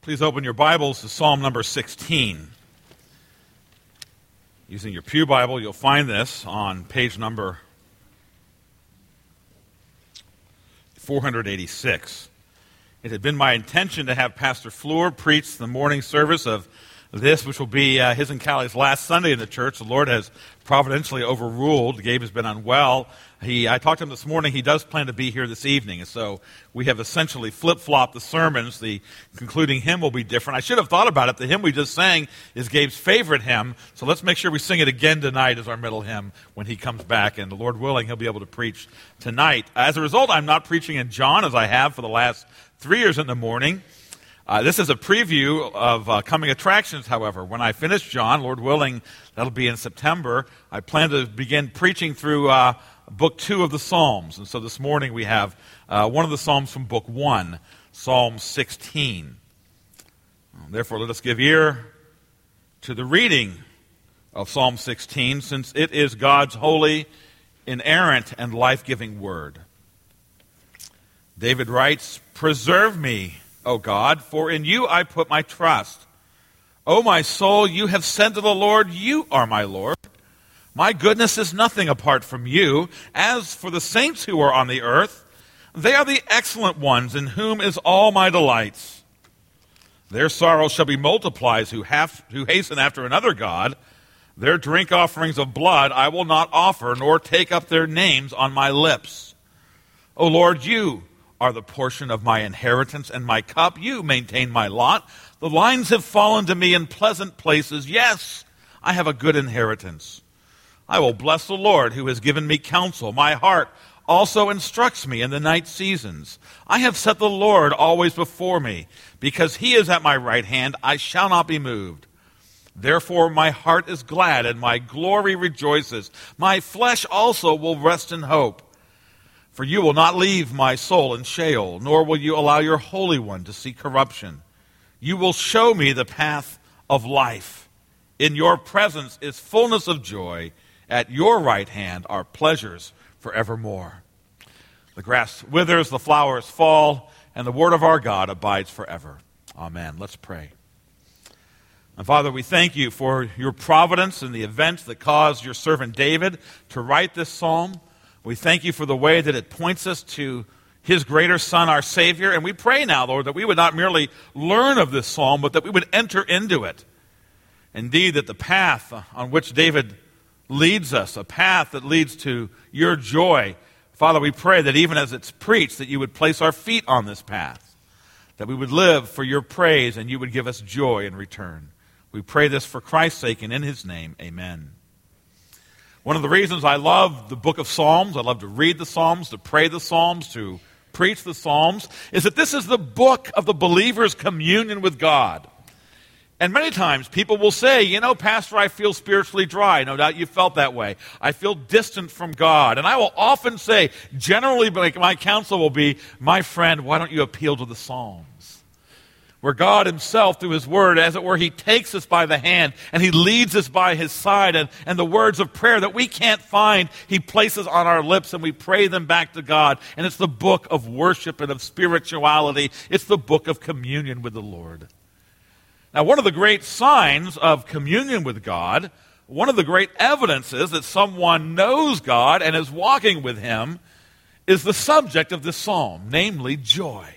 Please open your Bibles to Psalm number 16. Using your Pew Bible, you'll find this on page number 486. It had been my intention to have Pastor Fleur preach the morning service of this, which will be his and Callie's last Sunday in the church. The Lord has providentially overruled. Gabe has been unwell. I talked to him this morning. He does plan to be here this evening. And so we have essentially flip-flopped the sermons. The concluding hymn will be different. I should have thought about it. The hymn we just sang is Gabe's favorite hymn. So let's make sure we sing it again tonight as our middle hymn when he comes back. And the Lord willing, he'll be able to preach tonight. As a result, I'm not preaching in John as I have for the last 3 years in the morning. This is a preview of coming attractions, however. When I finish John, Lord willing, that'll be in September, I plan to begin preaching through Book 2 of the Psalms. And so this morning we have one of the Psalms from Book 1, Psalm 16. Therefore, let us give ear to the reading of Psalm 16, since it is God's holy, inerrant, and life-giving word. David writes, "Preserve me, O God, for in you I put my trust. O my soul, you have said to the Lord, you are my Lord. My goodness is nothing apart from you. As for the saints who are on the earth, they are the excellent ones in whom is all my delights. Their sorrow shall be multiplied who hasten after another God. Their drink offerings of blood I will not offer, nor take up their names on my lips. O Lord, you are the portion of my inheritance and my cup. You maintain my lot. The lines have fallen to me in pleasant places. Yes, I have a good inheritance. I will bless the Lord who has given me counsel. My heart also instructs me in the night seasons. I have set the Lord always before me. Because he is at my right hand, I shall not be moved. Therefore my heart is glad and my glory rejoices. My flesh also will rest in hope. For you will not leave my soul in Sheol, nor will you allow your Holy One to see corruption. You will show me the path of life. In your presence is fullness of joy. At your right hand are pleasures forevermore. The grass withers, the flowers fall, and the word of our God abides forever. Amen. Let's pray. And Father, we thank you for your providence and the events that caused your servant David to write this psalm. We thank you for the way that it points us to his greater Son, our Savior. And we pray now, Lord, that we would not merely learn of this psalm, but that we would enter into it. Indeed, that the path on which David leads us, a path that leads to your joy, Father, we pray that even as it's preached, that you would place our feet on this path, that we would live for your praise and you would give us joy in return. We pray this for Christ's sake and in his name, amen. One of the reasons I love the book of Psalms, I love to read the Psalms, to pray the Psalms, to preach the Psalms, is that this is the book of the believer's communion with God. And many times people will say, Pastor, I feel spiritually dry. No doubt you felt that way. I feel distant from God. And I will often say, generally my counsel will be, my friend, why don't you appeal to the Psalms? Where God himself, through his word, as it were, he takes us by the hand and he leads us by his side. And the words of prayer that we can't find, he places on our lips and we pray them back to God. And it's the book of worship and of spirituality. It's the book of communion with the Lord. Now, one of the great signs of communion with God, one of the great evidences that someone knows God and is walking with him, is the subject of this psalm, namely joy.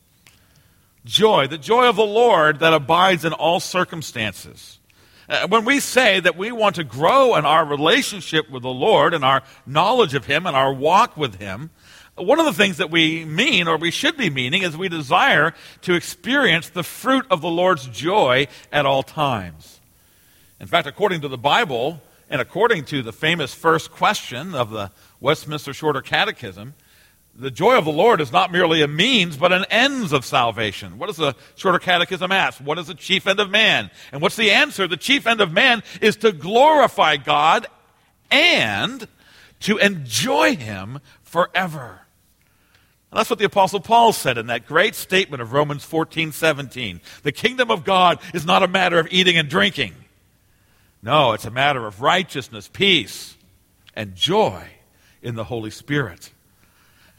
Joy, the joy of the Lord that abides in all circumstances. When we say that we want to grow in our relationship with the Lord and our knowledge of him and our walk with him, one of the things that we mean, or we should be meaning, is we desire to experience the fruit of the Lord's joy at all times. In fact, according to the Bible, and according to the famous first question of the Westminster Shorter Catechism, the joy of the Lord is not merely a means, but an ends of salvation. What does the Shorter Catechism ask? What is the chief end of man? And what's the answer? The chief end of man is to glorify God and to enjoy him forever. And that's what the Apostle Paul said in that great statement of Romans 14:17. The kingdom of God is not a matter of eating and drinking. No, it's a matter of righteousness, peace, and joy in the Holy Spirit.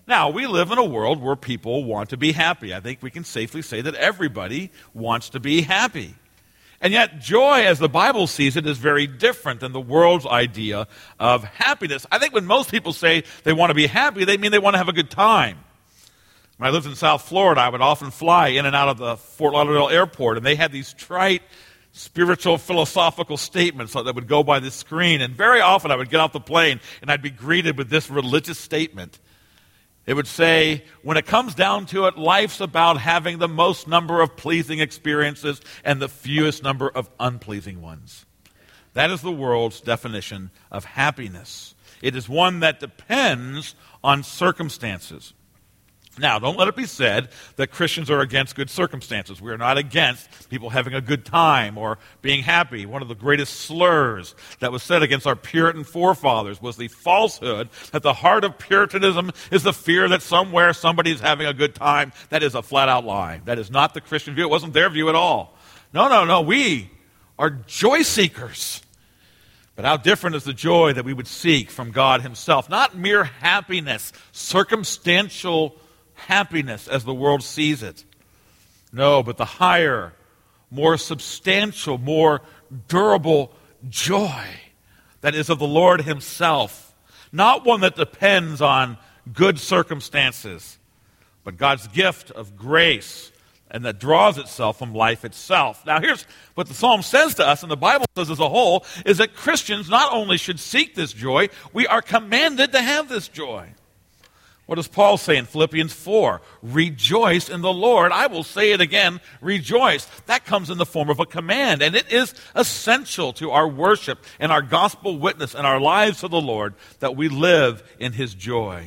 Now, we live in a world where people want to be happy. I think we can safely say that everybody wants to be happy. And yet, joy, as the Bible sees it, is very different than the world's idea of happiness. I think when most people say they want to be happy, they mean they want to have a good time. When I lived in South Florida, I would often fly in and out of the Fort Lauderdale airport, and they had these trite, spiritual, philosophical statements that would go by the screen. And very often I would get off the plane, and I'd be greeted with this religious statement. It would say, when it comes down to it, life's about having the most number of pleasing experiences and the fewest number of unpleasing ones. That is the world's definition of happiness. It is one that depends on circumstances. Now, don't let it be said that Christians are against good circumstances. We are not against people having a good time or being happy. One of the greatest slurs that was said against our Puritan forefathers was the falsehood that the heart of Puritanism is the fear that somewhere somebody is having a good time. That is a flat-out lie. That is not the Christian view. It wasn't their view at all. No. We are joy seekers. But how different is the joy that we would seek from God himself? Not mere happiness, circumstantial happiness as the world sees it. No, but the higher, more substantial, more durable joy that is of the Lord himself. Not one that depends on good circumstances, but God's gift of grace and that draws itself from life itself. Now here's what the Psalm says to us, and the Bible says as a whole, is that Christians not only should seek this joy, we are commanded to have this joy. What does Paul say in Philippians 4? Rejoice in the Lord. I will say it again, rejoice. That comes in the form of a command, and it is essential to our worship and our gospel witness and our lives to the Lord that we live in his joy.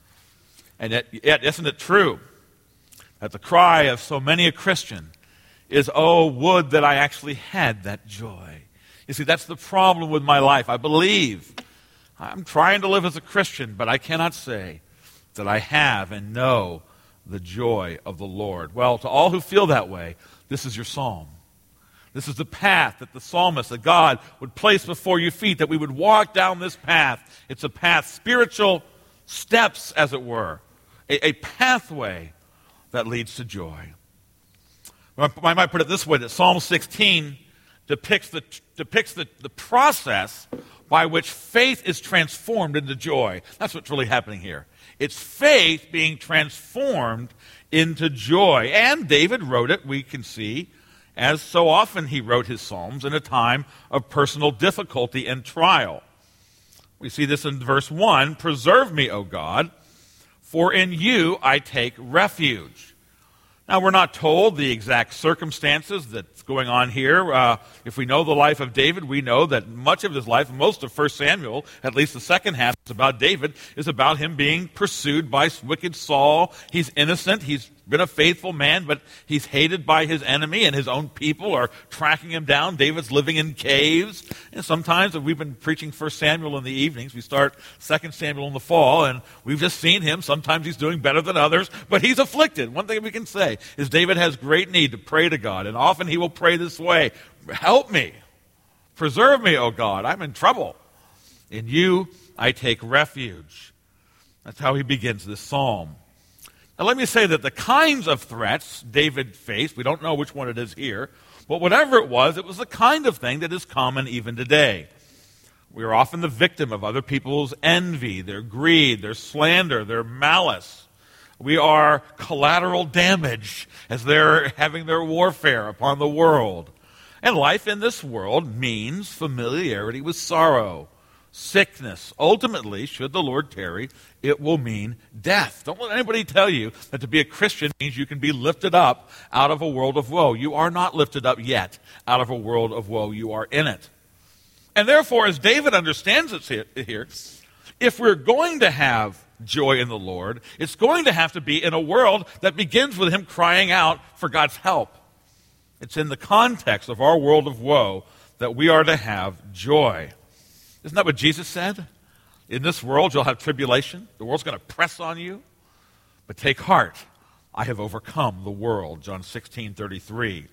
And yet, isn't it true that the cry of so many a Christian is, oh, would that I actually had that joy. You see, that's the problem with my life. I believe I'm trying to live as a Christian, but I cannot say that I have and know the joy of the Lord. Well, to all who feel that way, this is your psalm. This is the path that the psalmist, that God would place before your feet, that we would walk down this path. It's a path, spiritual steps, as it were, a pathway that leads to joy. I might put it this way, that Psalm 16 depicts the process by which faith is transformed into joy. That's what's really happening here. It's faith being transformed into joy. And David wrote it, we can see, as so often he wrote his Psalms in a time of personal difficulty and trial. We see this in verse 1, preserve me, O God, for in you I take refuge. Now, we're not told the exact circumstances that's going on here. If we know the life of David, we know that much of his life, most of 1 Samuel, at least the second half is about David, is about him being pursued by wicked Saul. He's innocent. He's been a faithful man, but he's hated by his enemy, and his own people are tracking him down. David's living in caves. And sometimes, if we've been preaching 1 Samuel in the evenings, we start 2 Samuel in the fall, and we've just seen him. Sometimes he's doing better than others, but he's afflicted. One thing we can say is David has great need to pray to God, and often he will pray this way, help me, preserve me, O God, I'm in trouble. In you I take refuge. That's how he begins this psalm. Now let me say that the kinds of threats David faced, we don't know which one it is here, but whatever it was the kind of thing that is common even today. We are often the victim of other people's envy, their greed, their slander, their malice. We are collateral damage as they're having their warfare upon the world. And life in this world means familiarity with sorrow, sickness. Ultimately, should the Lord tarry, it will mean death. Don't let anybody tell you that to be a Christian means you can be lifted up out of a world of woe. You are not lifted up yet out of a world of woe. You are in it. And therefore, as David understands it here, if we're going to have joy in the Lord, it's going to have to be in a world that begins with him crying out for God's help. It's in the context of our world of woe that we are to have joy. Isn't that what Jesus said? In this world you'll have tribulation. The world's going to press on you. But take heart, I have overcome the world. John 16:33.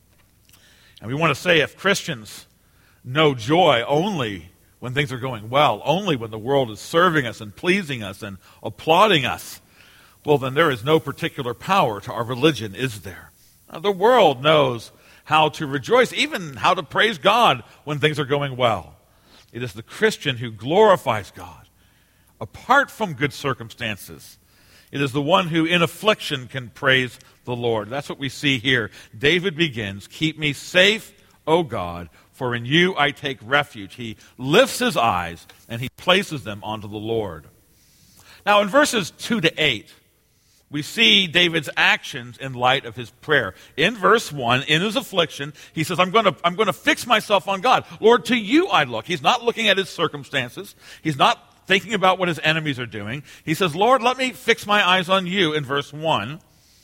And we want to say if Christians know joy only when things are going well, only when the world is serving us and pleasing us and applauding us, well, then there is no particular power to our religion, is there? The world knows how to rejoice, even how to praise God when things are going well. It is the Christian who glorifies God apart from good circumstances. It is the one who in affliction can praise the Lord. That's what we see here. David begins, "Keep me safe, O God, for in you I take refuge." He lifts his eyes and he places them onto the Lord. Now in verses 2 to 8, we see David's actions in light of his prayer. In verse 1, in his affliction, he says, I'm going to fix myself on God. Lord, to you I look. He's not looking at his circumstances. He's not thinking about what his enemies are doing. He says, Lord, let me fix my eyes on you in verse 1.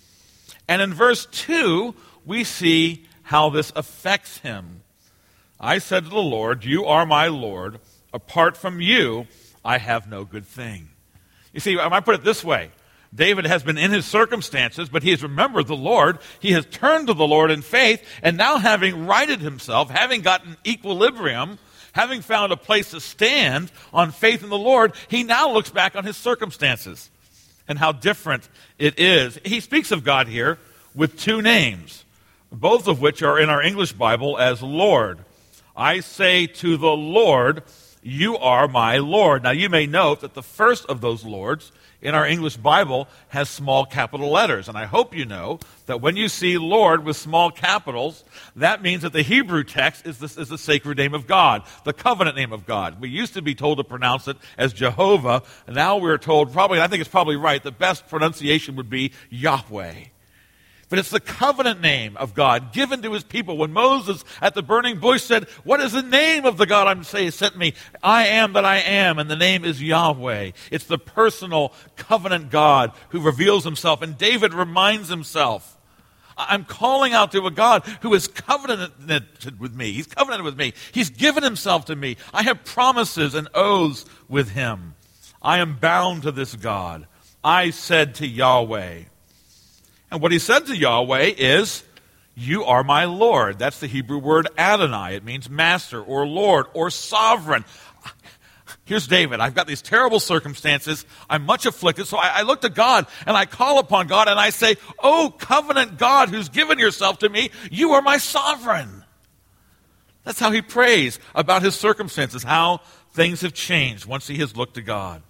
And in verse 2, we see how this affects him. I said to the Lord, you are my Lord. Apart from you, I have no good thing. You see, I might put it this way. David has been in his circumstances, but he has remembered the Lord. He has turned to the Lord in faith, and now having righted himself, having gotten equilibrium, having found a place to stand on faith in the Lord, he now looks back on his circumstances and how different it is. He speaks of God here with two names, both of which are in our English Bible as Lord. I say to the Lord, you are my Lord. Now you may note that the first of those Lords in our English Bible has small capital letters. And I hope you know that when you see Lord with small capitals, that means that the Hebrew text is the sacred name of God, the covenant name of God. We used to be told to pronounce it as Jehovah, and now we're told, I think it's probably right, the best pronunciation would be Yahweh. But it's the covenant name of God given to his people. When Moses at the burning bush said, what is the name of the God I'm saying sent me? I am that I am, and the name is Yahweh. It's the personal covenant God who reveals himself. And David reminds himself, I'm calling out to a God who is covenanted with me. He's covenanted with me. He's given himself to me. I have promises and oaths with him. I am bound to this God. I said to Yahweh. And what he said to Yahweh is, you are my Lord. That's the Hebrew word Adonai. It means master or Lord or sovereign. Here's David. I've got these terrible circumstances. I'm much afflicted. So I look to God and I call upon God and I say, oh, covenant God who's given yourself to me, you are my sovereign. That's how he prays about his circumstances, how things have changed once he has looked to God.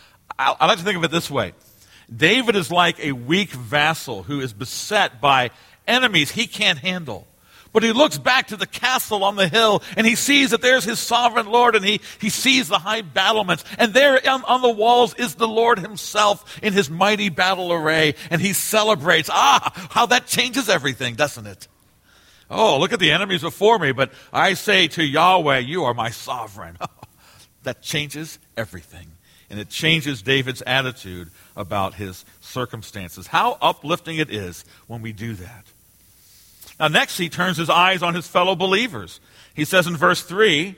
I like to think of it this way. David is like a weak vassal who is beset by enemies he can't handle. But he looks back to the castle on the hill and he sees that there's his sovereign Lord and he sees the high battlements. And there on the walls is the Lord himself in his mighty battle array. And he celebrates. How that changes everything, doesn't it? Oh, look at the enemies before me, but I say to Yahweh, you are my sovereign. That changes everything. And it changes David's attitude about his circumstances. How uplifting it is when we do that. Now next he turns his eyes on his fellow believers. He says in verse 3,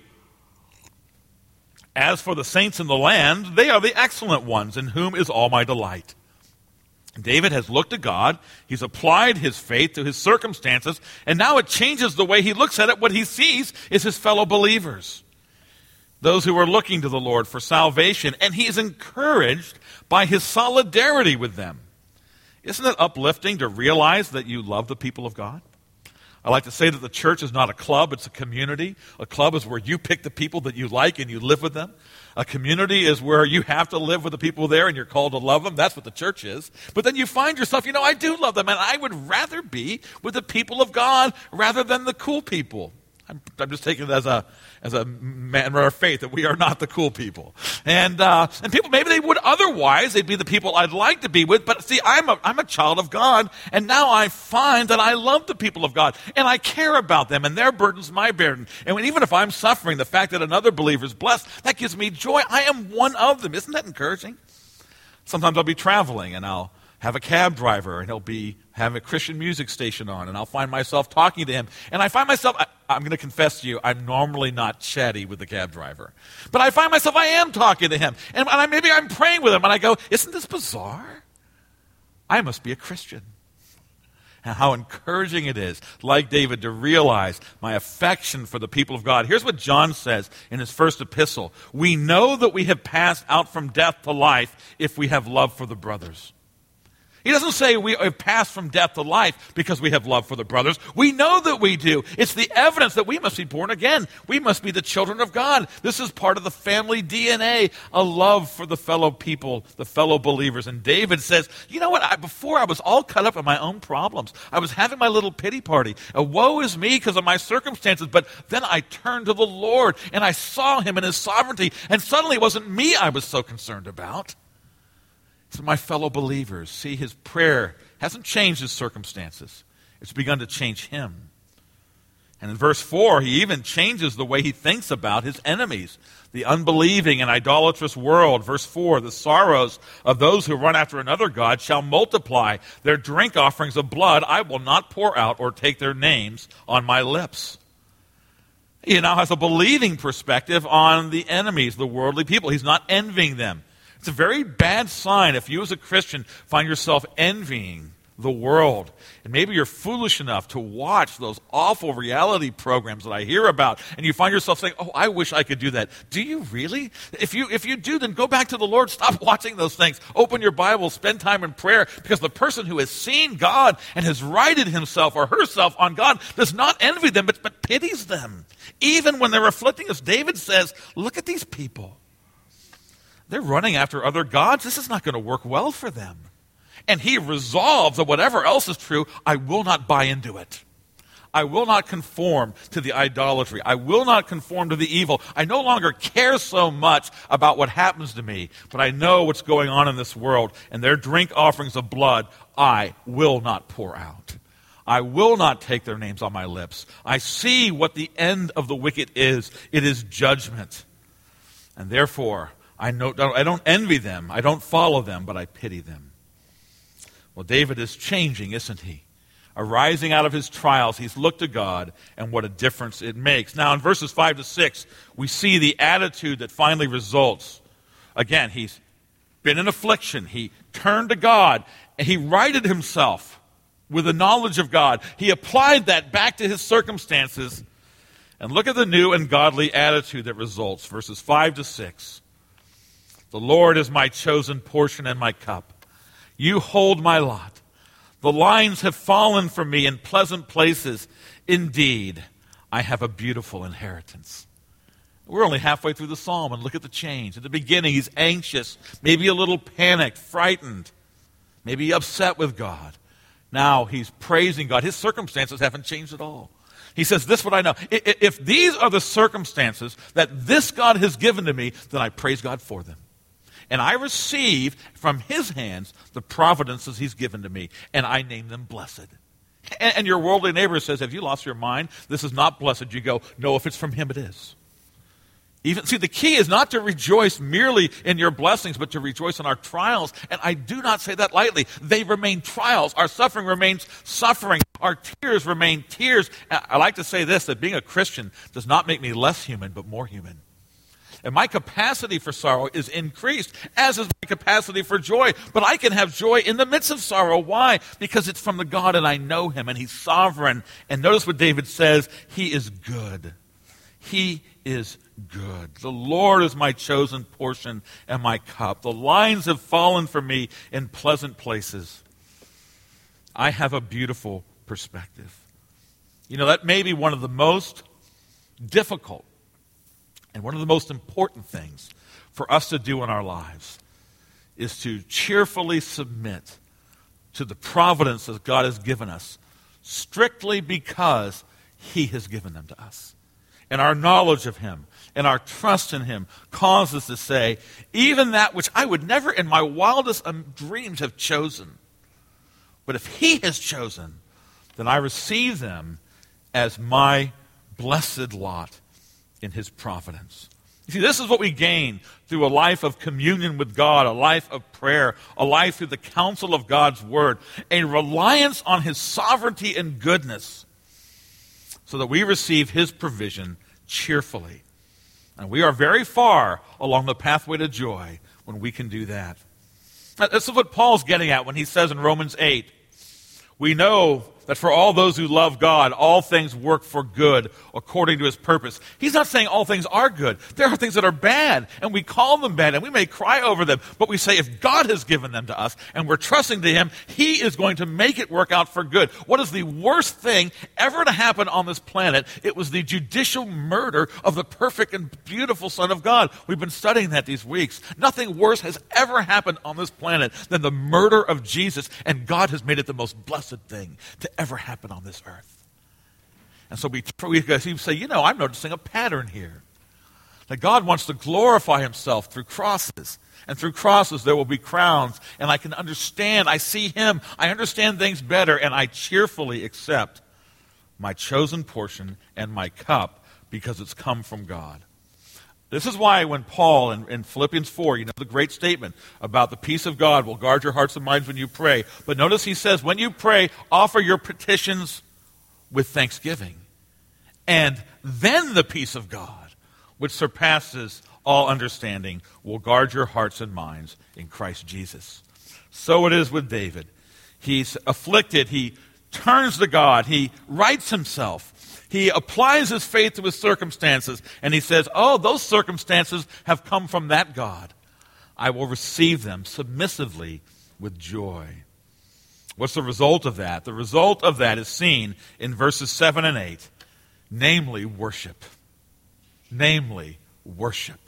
as for the saints in the land, they are the excellent ones in whom is all my delight. David has looked to God, he's applied his faith to his circumstances, and now it changes the way he looks at it. What he sees is his fellow believers. Those who are looking to the Lord for salvation, and he is encouraged by his solidarity with them. Isn't it uplifting to realize that you love the people of God? I like to say that the church is not a club, it's a community. A club is where you pick the people that you like and you live with them. A community is where you have to live with the people there and you're called to love them. That's what the church is. But then you find yourself, I do love them, and I would rather be with the people of God rather than the cool people. I'm just taking it as a matter of faith that we are not the cool people. And people, maybe they would otherwise. They'd be the people I'd like to be with. But see, I'm a child of God. And now I find that I love the people of God. And I care about them. And their burden's my burden. And even if I'm suffering, the fact that another believer is blessed, that gives me joy. I am one of them. Isn't that encouraging? Sometimes I'll be traveling and I'll have a cab driver and he'll have a Christian music station on and I'll find myself talking to him. And I find myself, I'm going to confess to you, I'm normally not chatty with the cab driver. But I find myself, I am talking to him. And maybe I'm praying with him and I go, isn't this bizarre? I must be a Christian. And how encouraging it is, like David, to realize my affection for the people of God. Here's what John says in his first epistle. We know that we have passed out from death to life if we have love for the brothers. He doesn't say we have passed from death to life because we have love for the brothers. We know that we do. It's the evidence that we must be born again. We must be the children of God. This is part of the family DNA, a love for the fellow people, the fellow believers. And David says, you know what? Before I was all cut up in my own problems. I was having my little pity party. Woe is me because of my circumstances. But then I turned to the Lord and I saw him in his sovereignty. And suddenly it wasn't me I was so concerned about. To my fellow believers. See, his prayer hasn't changed his circumstances. It's begun to change him. And in verse 4, he even changes the way he thinks about his enemies, the unbelieving and idolatrous world. Verse 4, the sorrows of those who run after another god shall multiply. Their drink offerings of blood I will not pour out or take their names on my lips. He now has a believing perspective on the enemies, the worldly people. He's not envying them. It's a very bad sign if you as a Christian find yourself envying the world. And maybe you're foolish enough to watch those awful reality programs that I hear about, and you find yourself saying, oh, I wish I could do that. Do you really? If you do, then go back to the Lord. Stop watching those things. Open your Bible. Spend time in prayer, because the person who has seen God and has righted himself or herself on God does not envy them, but pities them. Even when they're afflicting us, David says, look at these people. They're running after other gods. This is not going to work well for them. And he resolves that whatever else is true, I will not buy into it. I will not conform to the idolatry. I will not conform to the evil. I no longer care so much about what happens to me, but I know what's going on in this world, and their drink offerings of blood I will not pour out. I will not take their names on my lips. I see what the end of the wicked is. It is judgment. And therefore, I don't envy them. I don't follow them, but I pity them. Well, David is changing, isn't he? Arising out of his trials, he's looked to God, and what a difference it makes. Now, in verses 5 to 6, we see the attitude that finally results. Again, he's been in affliction. He turned to God, and he righted himself with the knowledge of God. He applied that back to his circumstances. And look at the new and godly attitude that results. Verses 5 to 6. The Lord is my chosen portion and my cup. You hold my lot. The lines have fallen for me in pleasant places. Indeed, I have a beautiful inheritance. We're only halfway through the psalm, and look at the change. At the beginning, he's anxious, maybe a little panicked, frightened, maybe upset with God. Now he's praising God. His circumstances haven't changed at all. He says, this is what I know. If these are the circumstances that this God has given to me, then I praise God for them. And I receive from his hands the providences he's given to me, and I name them blessed. And your worldly neighbor says, have you lost your mind? This is not blessed. You go, no, if it's from him, it is. See, the key is not to rejoice merely in your blessings, but to rejoice in our trials. And I do not say that lightly. They remain trials. Our suffering remains suffering. Our tears remain tears. I like to say this, that being a Christian does not make me less human, but more human. And my capacity for sorrow is increased, as is my capacity for joy. But I can have joy in the midst of sorrow. Why? Because it's from the God, and I know him, and he's sovereign. And notice what David says, he is good. He is good. The Lord is my chosen portion and my cup. The lines have fallen for me in pleasant places. I have a beautiful perspective. You know, that may be one of the most difficult and one of the most important things for us to do in our lives is to cheerfully submit to the providence that God has given us, strictly because he has given them to us. And our knowledge of him and our trust in him causes us to say, even that which I would never in my wildest dreams have chosen, but if he has chosen, then I receive them as my blessed lot in his providence. You see, this is what we gain through a life of communion with God, a life of prayer, a life through the counsel of God's word, a reliance on his sovereignty and goodness, so that we receive his provision cheerfully. And we are very far along the pathway to joy when we can do that. This is what Paul's getting at when he says in Romans 8, we know that for all those who love God, all things work for good according to his purpose. He's not saying all things are good. There are things that are bad, and we call them bad, and we may cry over them, but we say if God has given them to us, and we're trusting to him, he is going to make it work out for good. What is the worst thing ever to happen on this planet? It was the judicial murder of the perfect and beautiful Son of God. We've been studying that these weeks. Nothing worse has ever happened on this planet than the murder of Jesus, and God has made it the most blessed thing to ever happen on this earth. And so we say, I'm noticing a pattern here. That God wants to glorify himself through crosses. And through crosses there will be crowns. And I can understand, I see him, I understand things better, and I cheerfully accept my chosen portion and my cup because it's come from God. This is why when Paul in Philippians 4, the great statement about the peace of God will guard your hearts and minds when you pray. But notice he says, when you pray, offer your petitions with thanksgiving. And then the peace of God, which surpasses all understanding, will guard your hearts and minds in Christ Jesus. So it is with David. He's afflicted. He turns to God. He rights himself. He applies his faith to his circumstances, and he says, those circumstances have come from that God. I will receive them submissively with joy. What's the result of that? The result of that is seen in verses 7 and 8, namely worship. Namely worship.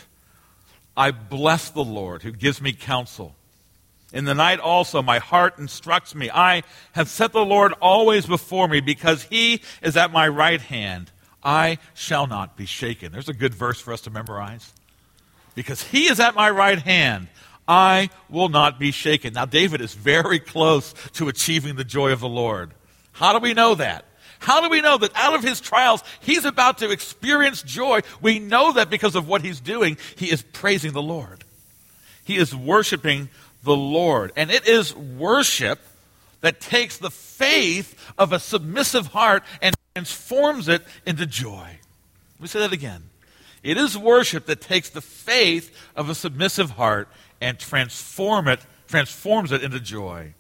I bless the Lord who gives me counsel. In the night also my heart instructs me. I have set the Lord always before me because he is at my right hand. I shall not be shaken. There's a good verse for us to memorize. Because he is at my right hand, I will not be shaken. Now David is very close to achieving the joy of the Lord. How do we know that? How do we know that out of his trials, he's about to experience joy? We know that because of what he's doing. He is praising the Lord. He is worshiping the Lord. And it is worship that takes the faith of a submissive heart and transforms it into joy. Let me say that again. It is worship that takes the faith of a submissive heart and transforms it into joy.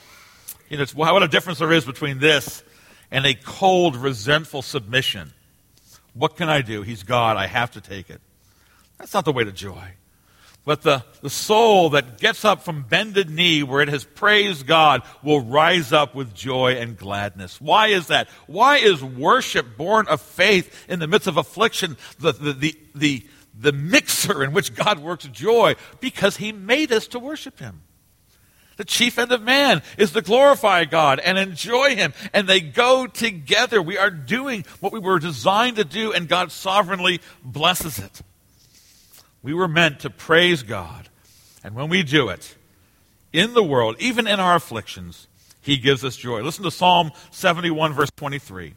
It's what a difference there is between this and a cold, resentful submission. What can I do? He's God. I have to take it. That's not the way to joy. But the soul that gets up from bended knee where it has praised God will rise up with joy and gladness. Why is that? Why is worship born of faith in the midst of affliction the mixer in which God works joy? Because he made us to worship him. The chief end of man is to glorify God and enjoy him, and they go together. We are doing what we were designed to do, and God sovereignly blesses it. We were meant to praise God. And when we do it, in the world, even in our afflictions, he gives us joy. Listen to Psalm 71, verse 23.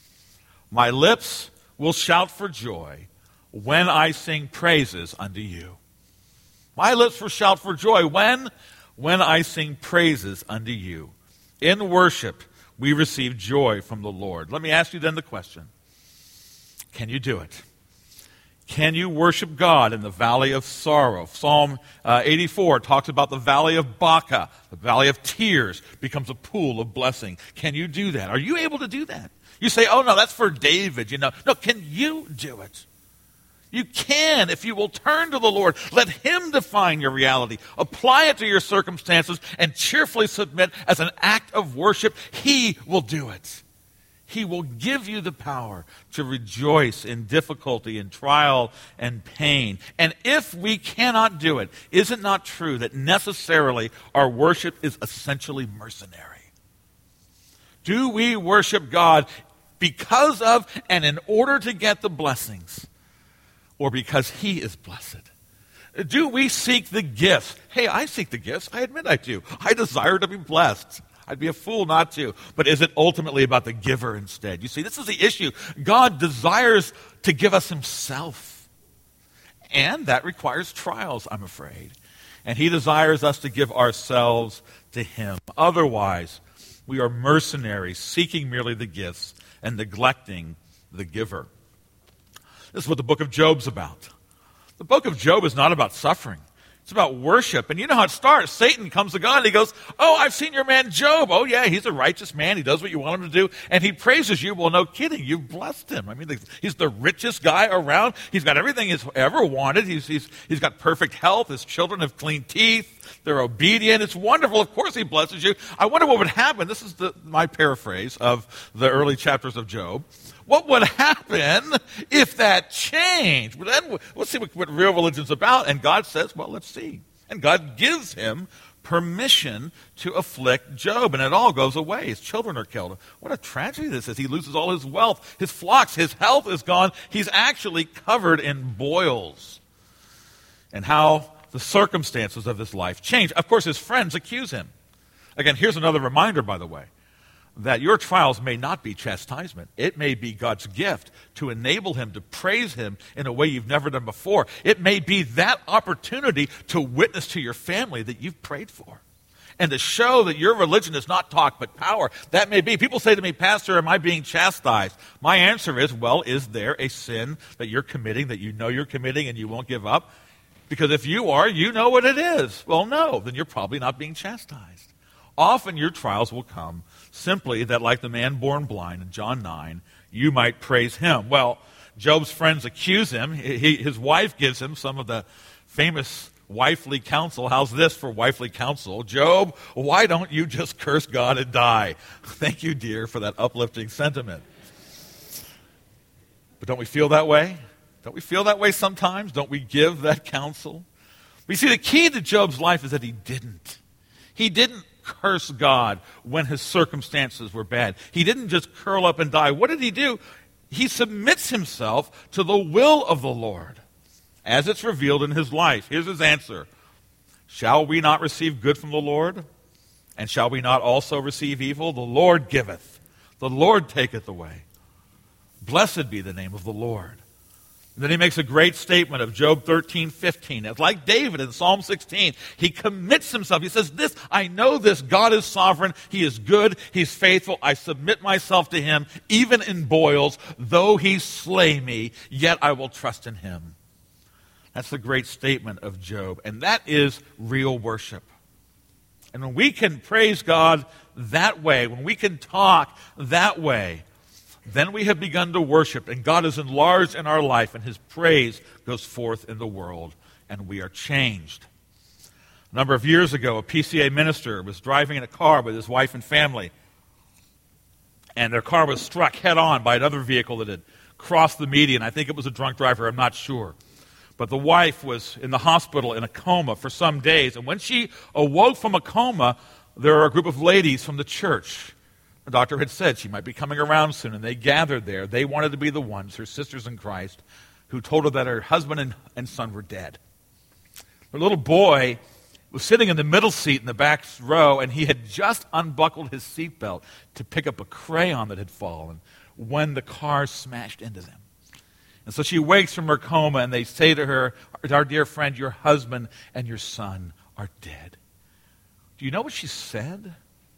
My lips will shout for joy when I sing praises unto you. My lips will shout for joy when I sing praises unto you. In worship, we receive joy from the Lord. Let me ask you then the question. Can you do it? Can you worship God in the valley of sorrow? Psalm 84 talks about the valley of Baca. The valley of tears becomes a pool of blessing. Can you do that? Are you able to do that? You say, oh no, that's for David. No, can you do it? You can if you will turn to the Lord. Let him define your reality. Apply it to your circumstances and cheerfully submit as an act of worship. He will do it. He will give you the power to rejoice in difficulty, in trial, and pain. And if we cannot do it, is it not true that necessarily our worship is essentially mercenary? Do we worship God because of and in order to get the blessings, or because he is blessed? Do we seek the gifts? Hey, I seek the gifts. I admit I do. I desire to be blessed. I'd be a fool not to. But is it ultimately about the giver instead? You see, this is the issue. God desires to give us himself. And that requires trials, I'm afraid. And he desires us to give ourselves to him. Otherwise, we are mercenaries, seeking merely the gifts and neglecting the giver. This is what the book of Job's about. The book of Job is not about suffering. It's about worship. And you know how it starts. Satan comes to God and he goes, oh, I've seen your man Job. Oh, yeah, he's a righteous man. He does what you want him to do. And he praises you. Well, no kidding. You've blessed him. I mean, he's the richest guy around. He's got everything he's ever wanted. He's got perfect health. His children have clean teeth. They're obedient. It's wonderful. Of course he blesses you. I wonder what would happen. This is my paraphrase of the early chapters of Job. What would happen if that changed? Well, then let's see what real religion's about. And God says, well, let's see. And God gives him permission to afflict Job, and it all goes away. His children are killed. What a tragedy this is. He loses all his wealth, his flocks, his health is gone. He's actually covered in boils. And how the circumstances of his life change. Of course, his friends accuse him. Again, here's another reminder, by the way, that your trials may not be chastisement. It may be God's gift to enable him to praise him in a way you've never done before. It may be that opportunity to witness to your family that you've prayed for and to show that your religion is not talk but power. That may be. People say to me, Pastor, am I being chastised? My answer is, well, is there a sin that you're committing, that you know you're committing and you won't give up? Because if you are, you know what it is. Well, no, then you're probably not being chastised. Often your trials will come simply that, like the man born blind in John 9, you might praise him. Well, Job's friends accuse him. His wife gives him some of the famous wifely counsel. How's this for wifely counsel? Job, why don't you just curse God and die? Thank you, dear, for that uplifting sentiment. But don't we feel that way? Don't we feel that way sometimes? Don't we give that counsel? We see the key to Job's life is that he didn't. He didn't curse God when his circumstances were bad. He didn't just curl up and die. What did he do? He submits himself to the will of the Lord as it's revealed in his life. Here's his answer. Shall we not receive good from the Lord? And shall we not also receive evil? The Lord giveth. The Lord taketh away. Blessed be the name of the Lord. And then he makes a great statement of Job 13:15. It's like David in Psalm 16. He commits himself. He says, this, I know this, God is sovereign. He is good. He's faithful. I submit myself to him, even in boils. Though he slay me, yet I will trust in him. That's the great statement of Job. And that is real worship. And when we can praise God that way, when we can talk that way, then we have begun to worship, and God is enlarged in our life, and his praise goes forth in the world, and we are changed. A number of years ago, a PCA minister was driving in a car with his wife and family, and their car was struck head-on by another vehicle that had crossed the median. I think it was a drunk driver, I'm not sure. But the wife was in the hospital in a coma for some days, and when she awoke from a coma, there were a group of ladies from the church. The doctor had said she might be coming around soon, and they gathered there. They wanted to be the ones, her sisters in Christ, who told her that her husband and son were dead. Her little boy was sitting in the middle seat in the back row, and he had just unbuckled his seatbelt to pick up a crayon that had fallen when the car smashed into them. And so she wakes from her coma, and they say to her, our dear friend, your husband and your son are dead. Do you know what she said?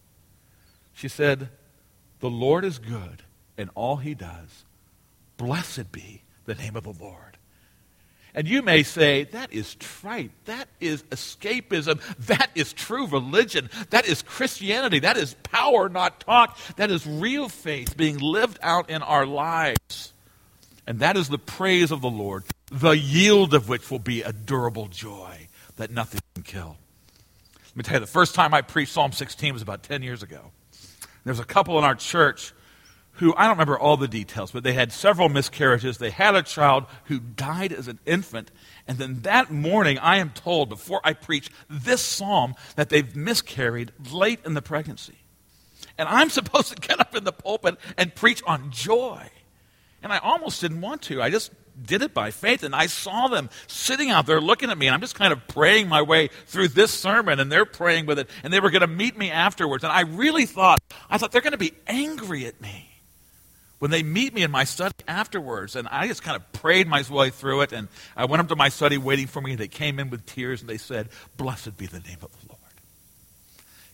She said, the Lord is good in all he does. Blessed be the name of the Lord. And you may say, that is trite. That is escapism. That is true religion. That is Christianity. That is power, not talk. That is real faith being lived out in our lives. And that is the praise of the Lord, the yield of which will be a durable joy that nothing can kill. Let me tell you, the first time I preached Psalm 16 was about 10 years ago. There's a couple in our church who, I don't remember all the details, but they had several miscarriages. They had a child who died as an infant. And then that morning, I am told, before I preach this psalm, that they've miscarried late in the pregnancy. And I'm supposed to get up in the pulpit and preach on joy. And I almost didn't want to. I just did it by faith, and I saw them sitting out there looking at me, and I'm just kind of praying my way through this sermon, and they're praying with it, and they were going to meet me afterwards. And I really thought they're going to be angry at me when they meet me in my study afterwards. And I just kind of prayed my way through it, and I went up to my study waiting for me, and they came in with tears, and they said, blessed be the name of the Lord.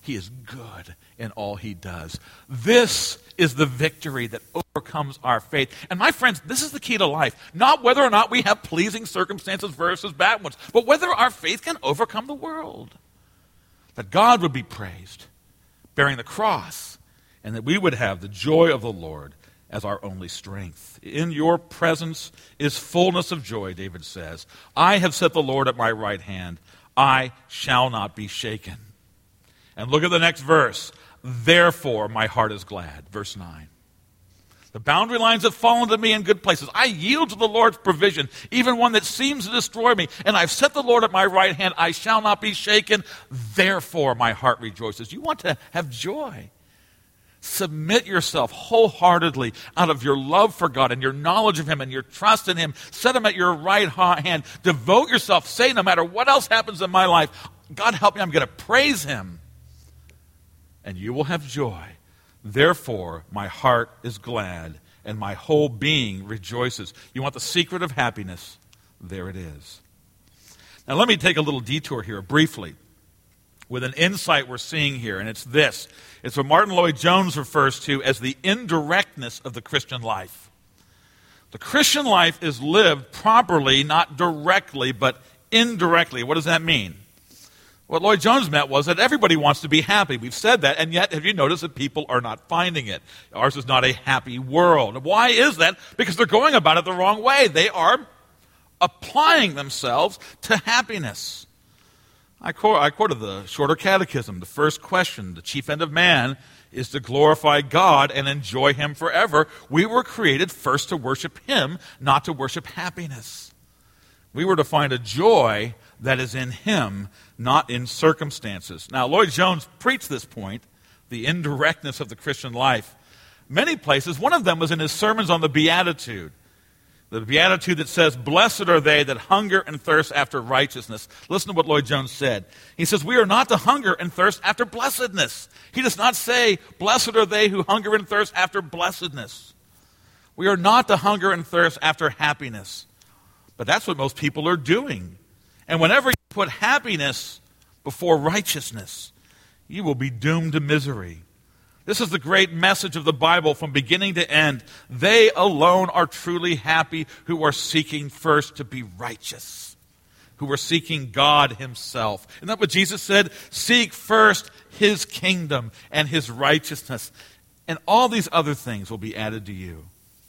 He is good in all he does. This is the victory that overcomes our faith. And my friends, this is the key to life. Not whether or not we have pleasing circumstances versus bad ones, but whether our faith can overcome the world. That God would be praised, bearing the cross, and that we would have the joy of the Lord as our only strength. In your presence is fullness of joy, David says. I have set the Lord at my right hand. I shall not be shaken. And look at the next verse. Therefore, my heart is glad. Verse 9. The boundary lines have fallen to me in good places. I yield to the Lord's provision, even one that seems to destroy me. And I've set the Lord at my right hand. I shall not be shaken. Therefore, my heart rejoices. You want to have joy. Submit yourself wholeheartedly out of your love for God and your knowledge of him and your trust in him. Set him at your right hand. Devote yourself. Say, no matter what else happens in my life, God help me, I'm going to praise him. And you will have joy. Therefore, my heart is glad, and my whole being rejoices. You want the secret of happiness? There it is. Now, let me take a little detour here briefly with an insight we're seeing here, and it's this. It's what Martin Lloyd-Jones refers to as the indirectness of the Christian life. The Christian life is lived properly, not directly, but indirectly. What does that mean? What Lloyd-Jones meant was that everybody wants to be happy. We've said that, and yet have you noticed that people are not finding it? Ours is not a happy world. Why is that? Because they're going about it the wrong way. They are applying themselves to happiness. I quoted the Shorter Catechism. The first question, the chief end of man, is to glorify God and enjoy him forever. We were created first to worship him, not to worship happiness. We were to find a joy that is in him, not in circumstances. Now, Lloyd-Jones preached this point, the indirectness of the Christian life, many places. One of them was in his sermons on the Beatitude. The Beatitude that says, blessed are they that hunger and thirst after righteousness. Listen to what Lloyd-Jones said. He says, we are not to hunger and thirst after blessedness. He does not say, blessed are they who hunger and thirst after blessedness. We are not to hunger and thirst after happiness. But that's what most people are doing. And whenever you put happiness before righteousness, you will be doomed to misery. This is the great message of the Bible from beginning to end. They alone are truly happy who are seeking first to be righteous, who are seeking God himself. Isn't that what Jesus said? Seek first his kingdom and his righteousness, and all these other things will be added to you.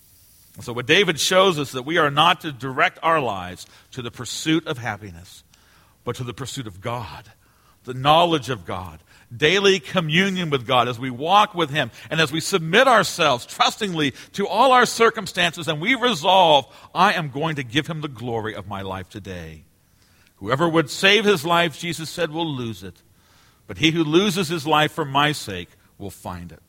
So what David shows us that we are not to direct our lives to the pursuit of happiness, but to the pursuit of God, the knowledge of God, daily communion with God as we walk with him and as we submit ourselves trustingly to all our circumstances and we resolve, I am going to give him the glory of my life today. Whoever would save his life, Jesus said, will lose it. But he who loses his life for my sake will find it.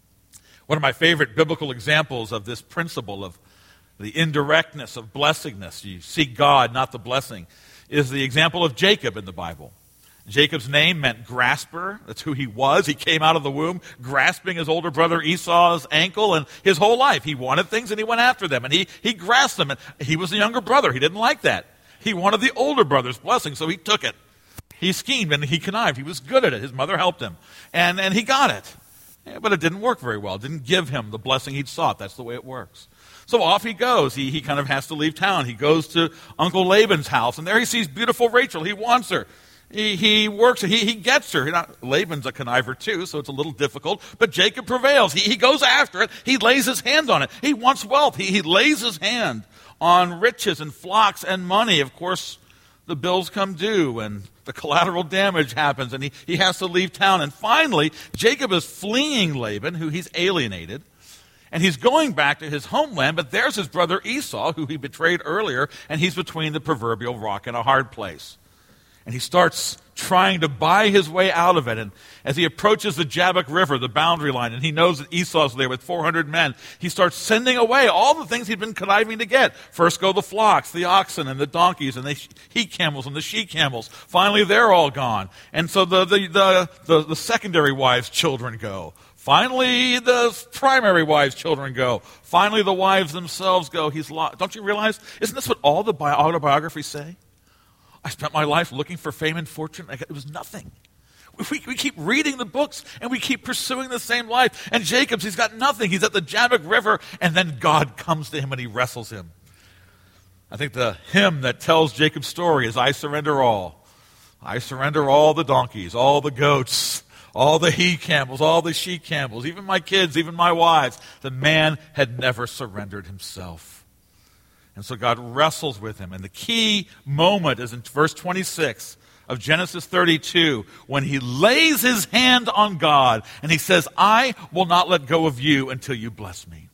One of my favorite biblical examples of this principle of the indirectness of blessingness, you seek God, not the blessing, is the example of Jacob in the Bible. Jacob's name meant grasper. That's who he was. He came out of the womb grasping his older brother Esau's ankle, and his whole life he wanted things and he went after them, and he grasped them. And he was the younger brother. He didn't like that. He wanted the older brother's blessing, so he took it. He schemed and he connived. He was good at it. His mother helped him, and he got it. Yeah, but it didn't work very well. It didn't give him the blessing he'd sought. That's the way it works. So off he goes. He kind of has to leave town. He goes to Uncle Laban's house, and there he sees beautiful Rachel. He wants her. He works. He gets her. Laban's a conniver too, so it's a little difficult. But Jacob prevails. He goes after it. He lays his hand on it. He wants wealth. He lays his hand on riches and flocks and money. Of course, the bills come due, and the collateral damage happens, and he has to leave town. And finally, Jacob is fleeing Laban, who he's alienated, and he's going back to his homeland, but there's his brother Esau, who he betrayed earlier, and he's between the proverbial rock and a hard place. And he starts trying to buy his way out of it. And as he approaches the Jabbok River, the boundary line, and he knows that Esau's there with 400 men, he starts sending away all the things he'd been conniving to get. First go the flocks, the oxen, and the donkeys, and the he-camels, and the she-camels. Finally, they're all gone. And so the secondary wives' children go. Finally, the primary wives' children go. Finally, the wives themselves go. He's lost. Don't you realize? Isn't this what all the autobiographies say? I spent my life looking for fame and fortune. It was nothing. we keep reading the books and we keep pursuing the same life. And Jacob's, he's got nothing. He's at the Jabbok River, and then God comes to him and he wrestles him. I think the hymn that tells Jacob's story is, I surrender all. I surrender all the donkeys, all the goats, all the he-camels, all the she-camels, even my kids, even my wives. The man had never surrendered himself. And so God wrestles with him. And the key moment is in verse 26 of Genesis 32, when he lays his hand on God and he says, I will not let go of you until you bless me.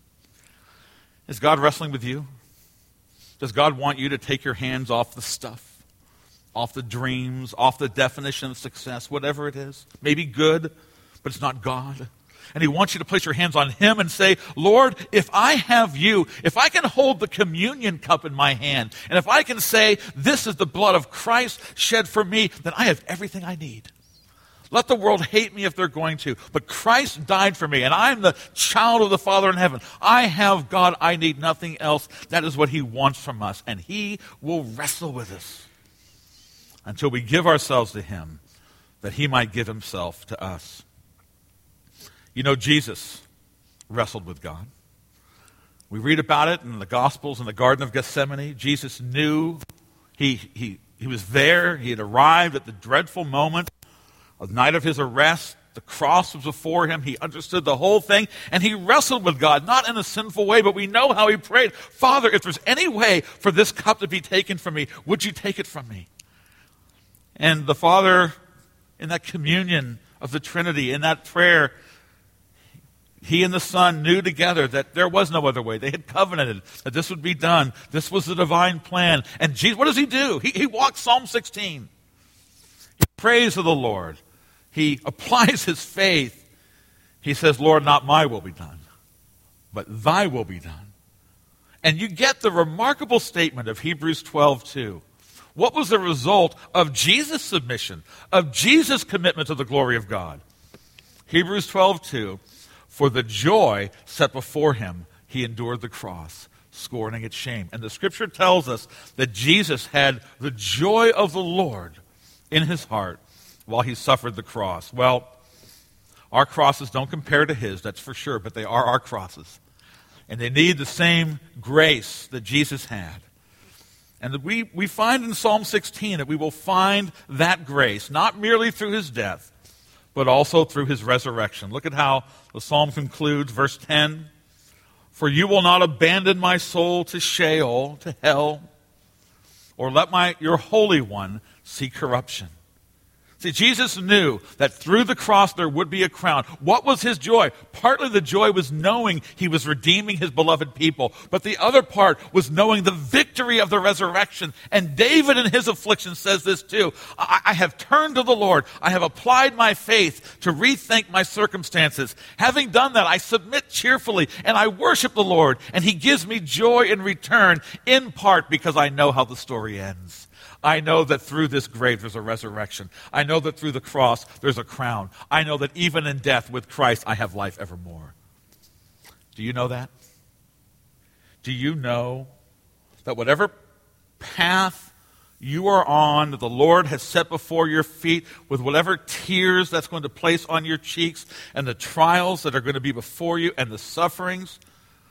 Is God wrestling with you? Does God want you to take your hands off the stuff, off the dreams, off the definition of success, whatever it is? Maybe good, but it's not God. And he wants you to place your hands on him and say, Lord, if I have you, if I can hold the communion cup in my hand, and if I can say, this is the blood of Christ shed for me, then I have everything I need. Let the world hate me if they're going to, but Christ died for me, and I'm the child of the Father in heaven. I have God. I need nothing else. That is what he wants from us, and he will wrestle with us until we give ourselves to him, that he might give himself to us. You know, Jesus wrestled with God. We read about it in the Gospels in the Garden of Gethsemane. Jesus knew he was there. He had arrived at the dreadful moment of the night of his arrest. The cross was before him. He understood the whole thing, and he wrestled with God, not in a sinful way, but we know how he prayed. Father, if there's any way for this cup to be taken from me, would you take it from me? And the Father, in that communion of the Trinity, in that prayer, he and the Son knew together that there was no other way. They had covenanted that this would be done. This was the divine plan. And Jesus, what does he do? He walks Psalm 16. He prays to the Lord. He applies his faith. He says, Lord, not my will be done, but thy will be done. And you get the remarkable statement of Hebrews 12:2. What was the result of Jesus' submission, of Jesus' commitment to the glory of God? Hebrews 12:2. For the joy set before him, he endured the cross, scorning its shame. And the scripture tells us that Jesus had the joy of the Lord in his heart while he suffered the cross. Well, our crosses don't compare to his, that's for sure, but they are our crosses. And they need the same grace that Jesus had. And that we find in Psalm 16 that we will find that grace, not merely through his death, but also through his resurrection. Look at how the psalm concludes, verse 10. For you will not abandon my soul to Sheol, to hell, or let your Holy One see corruption. See, Jesus knew that through the cross there would be a crown. What was his joy? Partly the joy was knowing he was redeeming his beloved people. But the other part was knowing the victory of the resurrection. And David in his affliction says this too. I have turned to the Lord. I have applied my faith to rethink my circumstances. Having done that, I submit cheerfully and I worship the Lord. And he gives me joy in return, in part because I know how the story ends. I know that through this grave there's a resurrection. I know that through the cross there's a crown. I know that even in death with Christ I have life evermore. Do you know that? Do you know that whatever path you are on, that the Lord has set before your feet, with whatever tears that's going to place on your cheeks, and the trials that are going to be before you, and the sufferings,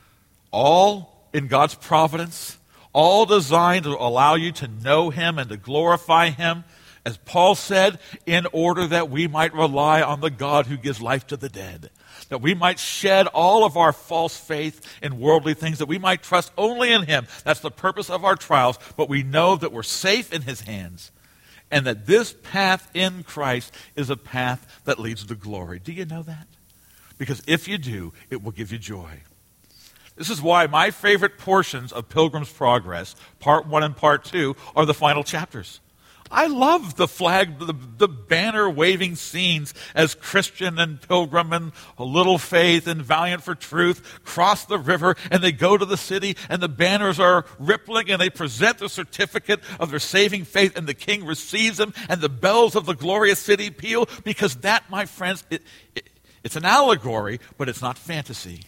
all in God's providence, all designed to allow you to know him and to glorify him, as Paul said, in order that we might rely on the God who gives life to the dead, that we might shed all of our false faith in worldly things, that we might trust only in him. That's the purpose of our trials, but we know that we're safe in his hands, and that this path in Christ is a path that leads to glory. Do you know that? Because if you do, it will give you joy. This is why my favorite portions of Pilgrim's Progress, Part 1 and Part 2, are the final chapters. I love the flag, the banner-waving scenes as Christian and Pilgrim and A Little Faith and Valiant for Truth cross the river and they go to the city and the banners are rippling and they present the certificate of their saving faith and the king receives them and the bells of the glorious city peal, because that, my friends, it's an allegory, but it's not fantasy.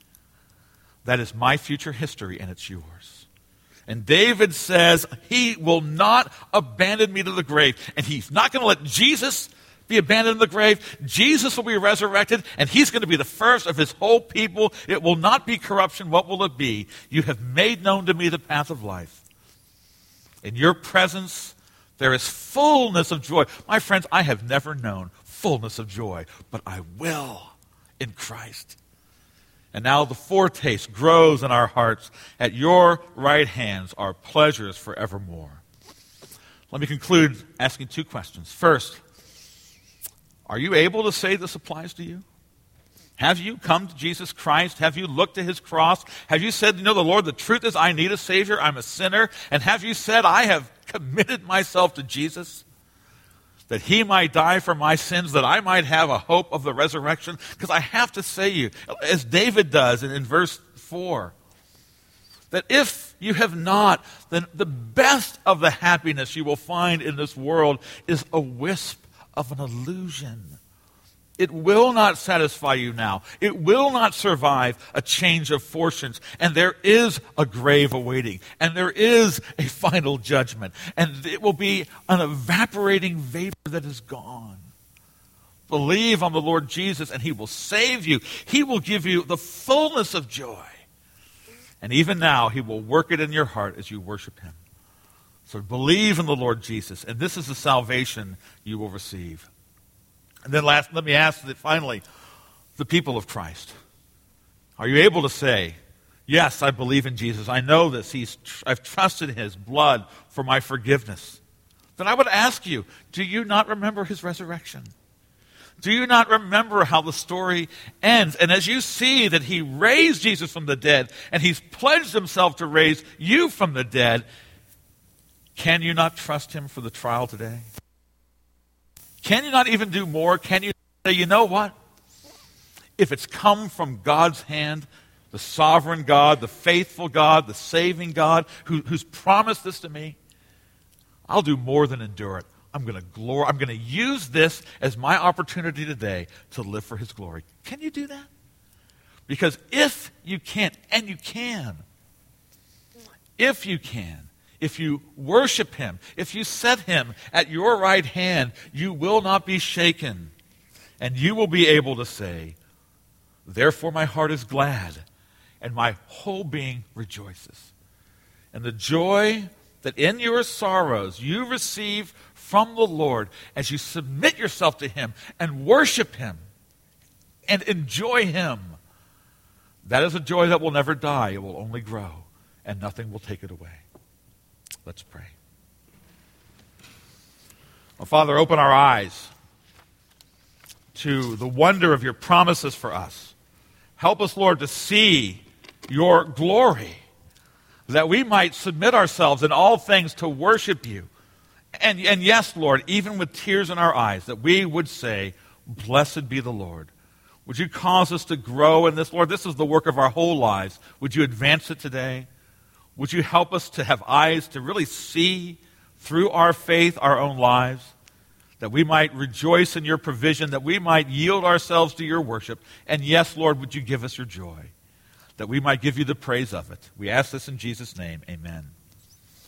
That is my future history, and it's yours. And David says he will not abandon me to the grave. And he's not going to let Jesus be abandoned in the grave. Jesus will be resurrected, and he's going to be the first of his whole people. It will not be corruption. What will it be? You have made known to me the path of life. In your presence, there is fullness of joy. My friends, I have never known fullness of joy, but I will in Christ. And now the foretaste grows in our hearts. At your right hands are pleasures forevermore. Let me conclude asking two questions. First, are you able to say this applies to you? Have you come to Jesus Christ? Have you looked to his cross? Have you said, the Lord, the truth is I need a Savior. I'm a sinner. And have you said, I have committed myself to Jesus, that he might die for my sins, that I might have a hope of the resurrection? Because I have to say you, as David does in verse 4, that if you have not, then the best of the happiness you will find in this world is a wisp of an illusion. It will not satisfy you now. It will not survive a change of fortunes. And there is a grave awaiting. And there is a final judgment. And it will be an evaporating vapor that is gone. Believe on the Lord Jesus and he will save you. He will give you the fullness of joy. And even now, he will work it in your heart as you worship him. So believe in the Lord Jesus, and this is the salvation you will receive. And then last, let me ask that finally, the people of Christ. Are you able to say, yes, I believe in Jesus. I know this. I've trusted his blood for my forgiveness. Then I would ask you, do you not remember his resurrection? Do you not remember how the story ends? And as you see that he raised Jesus from the dead, and he's pledged himself to raise you from the dead, can you not trust him for the trial today? Can you not even do more? Can you say, you know what? If it's come from God's hand, the sovereign God, the faithful God, the saving God, who's promised this to me, I'll do more than endure it. I'm going to use this as my opportunity today to live for his glory. Can you do that? Because if you can't, and you can, if you worship him, if you set him at your right hand, you will not be shaken. And you will be able to say, therefore my heart is glad, and my whole being rejoices. And the joy that in your sorrows you receive from the Lord as you submit yourself to him and worship him and enjoy him, that is a joy that will never die. It will only grow, and nothing will take it away. Let's pray. Well, Father, open our eyes to the wonder of your promises for us. Help us, Lord, to see your glory, that we might submit ourselves in all things to worship you. And yes, Lord, even with tears in our eyes, that we would say, blessed be the Lord. Would you cause us to grow in this, Lord? This is the work of our whole lives. Would you advance it today? Would you help us to have eyes to really see through our faith our own lives, that we might rejoice in your provision, that we might yield ourselves to your worship. And yes, Lord, would you give us your joy, that we might give you the praise of it. We ask this in Jesus' name. Amen.